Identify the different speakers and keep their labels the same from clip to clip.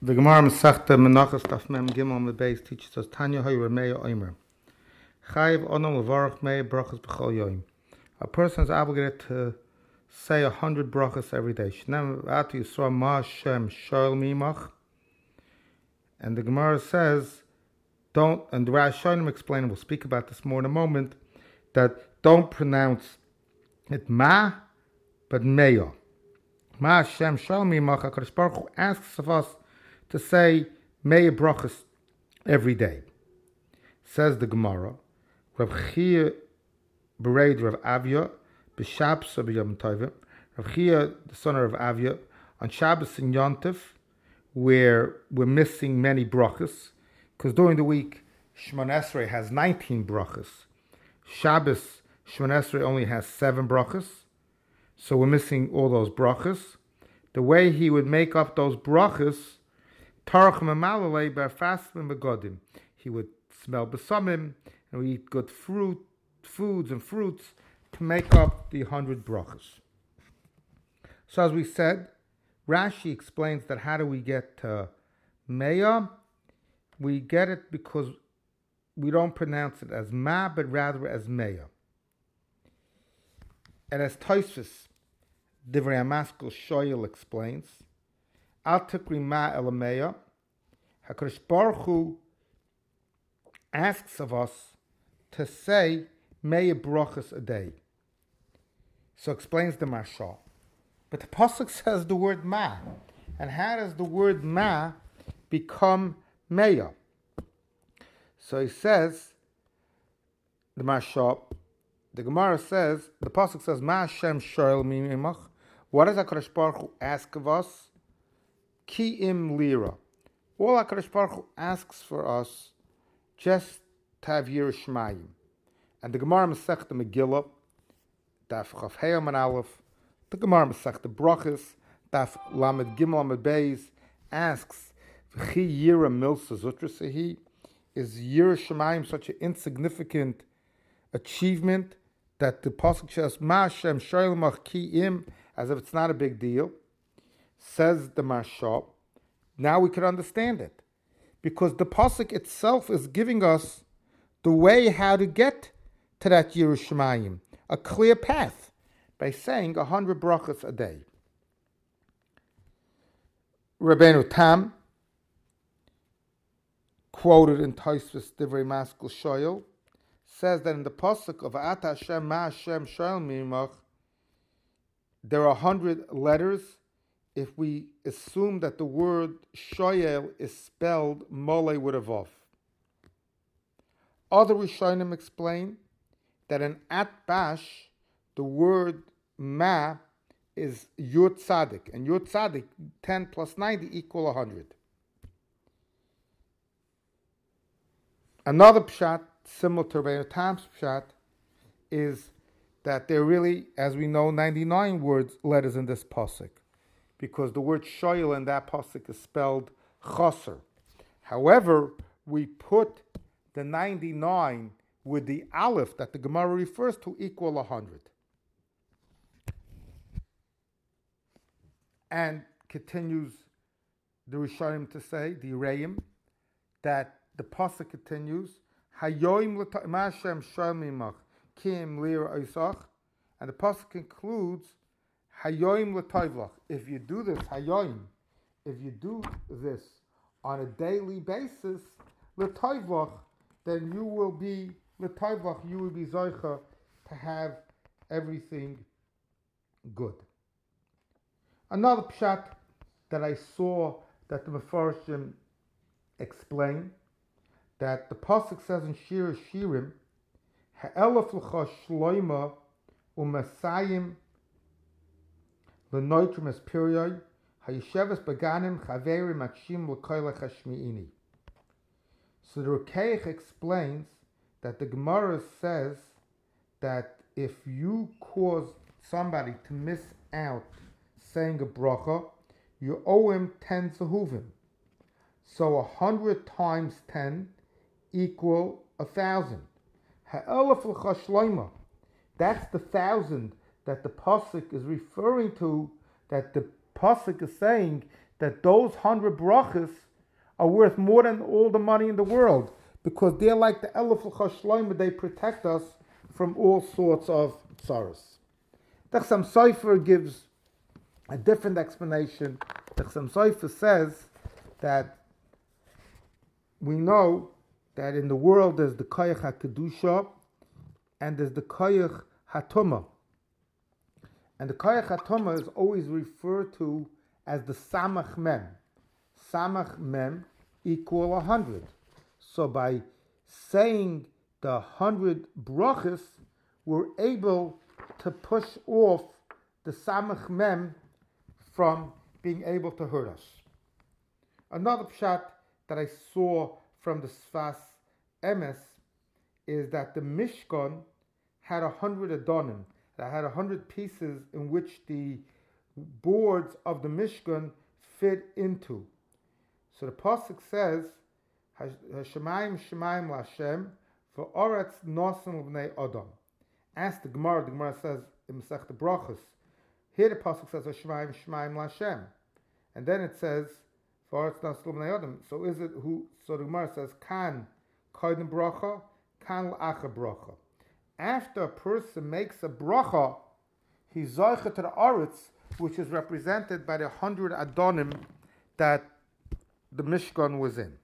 Speaker 1: The Gemara Masechta Menachos Daf Mem Gimel on the base teaches us Tanya Hay Rameya Omer. Chayiv Onam Levarach Mei Brachas B'chol Yoyim. A person is obligated to say 100 brachas every day. Shnem Atu Yisrael Ma Shem Shoel Mimach. And the Gemara says, don't, and the Rashanim explain, and we'll speak about this more in a moment, that don't pronounce it Ma, but Meya. Ma Shem Shoel Mimach. HaKadosh Baruch Hu asks of us to say Meya brachas every day. Says the Gemara, Rav Chia bereid Rav Avya b'Shabbos b'Yom Tovim. Rav Chia, the son of Rav Avya, on Shabbos and Yontif, where we're missing many brachas, because during the week Shemon Esrei has 19 brachas. Shabbos Shemon Esrei only has 7 brachas, so we're missing all those brachas. The way he would make up those brachas, he would smell besamim and we eat good foods and fruits to make up the 100 brachas. So as we said, Rashi explains that how do we get to Meya? We get it because we don't pronounce it as Ma, but rather as Meya. And as Tosfos Divrei HaMaskil Shoyel explains, Al Tikri Ma El Meya, HaKadosh Baruch Hu asks of us to say Meya brachas a day. So explains the Mashal. But the pasuk says the word Ma, and how does the word Ma become Meya? So he says, the Mashal, the Gemara says, the pasuk says Ma Hashem Shoel Mimach. What does HaKadosh Baruch Hu ask of us? Ki im lira. All HaKadosh Baruch Hu asks for us just to have Yiras Shamayim. And the Gemara Masechta Megillah, Daf Chaf Hey Amud Aleph, the Gemara Masechta Brachas, Daf Lamed Gimel Amud Beis, asks, V'chi Yira Milsa Zutra Sehi, is Yiras Shamayim such an insignificant achievement that the pasuk says Ma Hashem Shoel Mach Ki Im, as if it's not a big deal? Says the Mashal. Now we can understand it, because the pasuk itself is giving us the way how to get to that Yiras Shamayim, a clear path, by saying 100 brachas a day. Rabbeinu Tam, quoted in Tosfos Divrei HaMaskil Shoyel, says that in the pasuk of Ata Hashem Ma Hashem Shoel Mimach, there are 100 letters. If we assume that the word shoyel is spelled mole with a vav. Other Rishonim explain that in Atbash, the word ma is yud tzadik, and yud tzadik, 10 plus 90 equal 100. Another pshat, similar to Rabbeinu Tam's pshat, is that there are really, as we know, 99 letters in this pasuk, because the word shoyel in that pasuk is spelled chaser. However, we put the 99 with the aleph that the Gemara refers to equal 100. And continues the Rishonim to say, the Reim, that the pasuk continues, Hayoim Hashem Shoel Mimach Kim Lir Isach, and the pasuk concludes, Hayoim l'toivlach. If you do this, Hayoim, if you do this on a daily basis, l'toivlach, then you will be l'toivlach. You will be zoicha to have everything good. Another pshat that I saw that the Mefarshim explain, that the pasuk says in Shir Shirim, Ha'elef l'cha shloima u'masayim l'noitrim es period ha'yesheves baganim chaverim akshim l'koylech hashmi'ini. So the Rukeich explains that the Gemara says that if you cause somebody to miss out saying a bracha, you owe him 10 zehuvim. So 100 times 10 equal 1,000. Ha'elef l'cha shloima. That's the 1,000 that the pasuk is referring to, that the pasuk is saying that those 100 brachas are worth more than all the money in the world, because they're like the Elef L'Chashloim, they protect us from all sorts of tsaros. The Chassam Sofer gives a different explanation. The Chassam Sofer says that we know that in the world there's the Koyach HaKedusha and there's the Koyach HaTumah. And the Koyach HaTumah is always referred to as the Samach Mem. Samach Mem equal 100. So by saying the 100 brachas, we're able to push off the Samach Mem from being able to hurt us. Another pshat that I saw from the Sfas Emes is that the Mishkan had 100 Adonim. That had 100 pieces in which the boards of the Mishkan fit into. So the pasuk says, "Hashemayim Shemayim LaHashem v'Oretz Nosan L'Bnei Adam." Ask the Gemara says in Masechta Brachos. Here the pasuk says, "Hashemayim Shemayim LaHashem," and then it says, "V'Oretz Nosan L'Bnei Adam." So is it who? So the Gemara says, "Kan koydem bracha, kan l'achar bracha." After a person makes a bracha, he's zoicha to the Oretz, which is represented by the 100 Adonim that the Mishkan was in.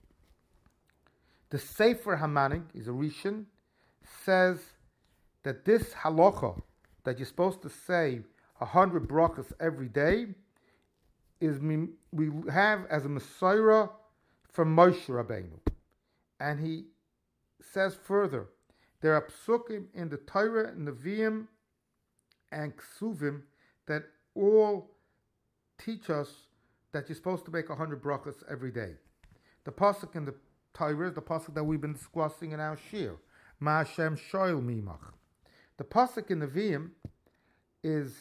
Speaker 1: The Sefer Hamanig, is a Rishon, says that this halacha, that you're supposed to say 100 brachas every day, is we have as a Messiah from Moshe Rabbeinu. And he says further, there are psukim in the Torah, Nevi'im, and Ksuvim that all teach us that you're supposed to make 100 brachas every day. The pasuk in the Torah is the pasuk that we've been discussing in our shir, Ma Hashem shoyl mimach. The pasuk in Nevi'im is,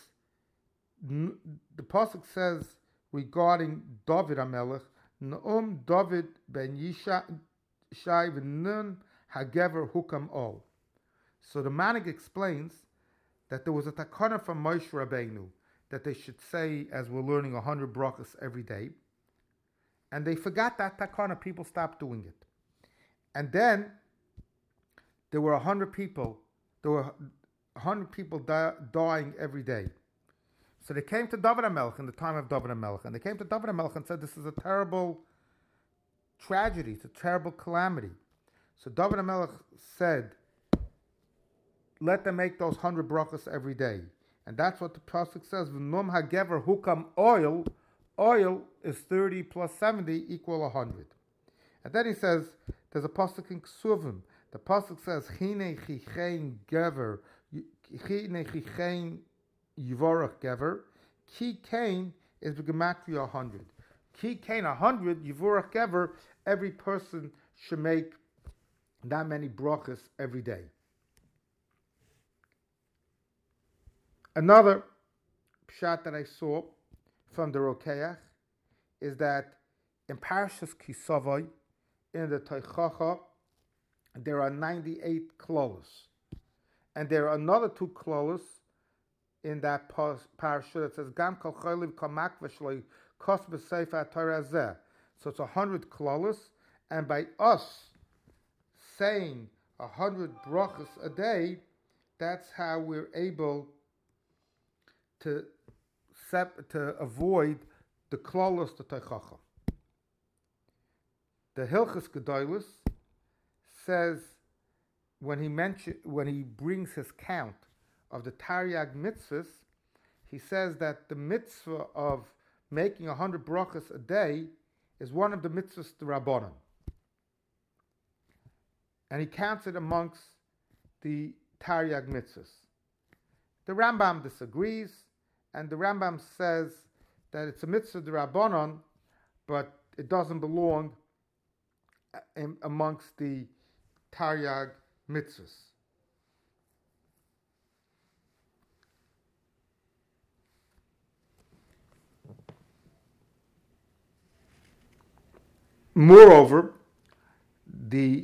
Speaker 1: the pasuk says regarding David HaMelech, Naum David ben Yishai v'nun hagever hukam ol. So the Manig explains that there was a takana from Moshe Rabbeinu that they should say, as we're learning, 100 brachas every day. And they forgot that takana. People stopped doing it. And then there were 100 people. There were 100 people dying every day. So they came to David HaMelech in the time of David HaMelech. And they came to David HaMelech and said, this is a terrible tragedy. It's a terrible calamity. So David HaMelech said, let them make those 100 brachas every day. And that's what the pasuk says. V'num hagever hukam oil. Oil is 30 plus 70 equal 100. And then he says, there's a pasuk in Ksuvim. The pasuk says, Chine chichein gever, Chine chichein yivorach gever. Ki kain is the gematria 100. Ki kain 100, yivorach gever. Every person should make that many brachas every day. Another pshat that I saw from the Rokeach is that in Parashas Kisavai, in the Teichacha, there are 98 klolos. And there are another 2 klolos in that parasha that says, Gam kol choliv kamak v'shloi kos b'sefer Torah zeh. So it's 100 klolos, and by us saying 100 brachas a day, that's how we're able to avoid the klolos to teichacha. The Hilchos Gedolos says when he brings his count of the Taryag mitzvahs, he says that the mitzvah of making 100 brachas a day is one of the mitzvahs to Rabbanan. And he counts it amongst the Taryag mitzvahs. The Rambam disagrees, and the Rambam says that it's a mitzvah to Rabbanan, but it doesn't belong amongst the Taryag mitzvahs. Moreover, the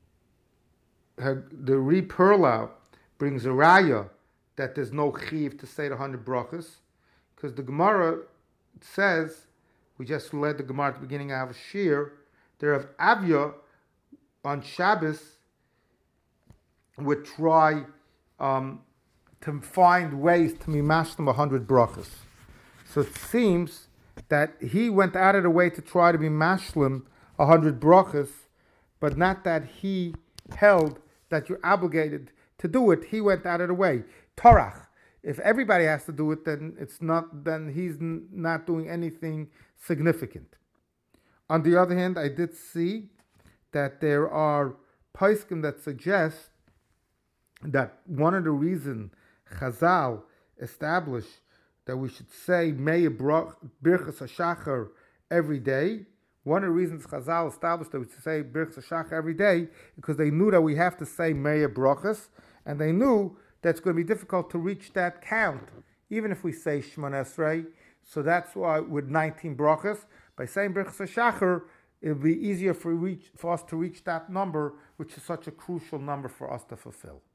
Speaker 1: Ri Perla brings a raya that there's no chiv to say the 100 brachas, because the Gemara says we just read the Gemara at the beginning of Shir, there of Avya on Shabbos would try to find ways to mimash them 100 brachas. So it seems that he went out of the way to try to be mashlim 100 brachas, but not that he held that you're obligated to do it. He went out of the way. Torach. If everybody has to do it, then he's not doing anything significant. On the other hand, I did see that there are poskim that suggest that one of the reasons Chazal established that we should say Mei Birchas HaShachar every day. One of the reasons Chazal established that we should say Birchas HaShachar every day, because they knew that we have to say Mei Brachas, and they knew that it's going to be difficult to reach that count, even if we say Shemona Esrei. So that's why with 19 brachas, by saying Birchas HaShachar, it'll be easier for us to reach that number, which is such a crucial number for us to fulfill.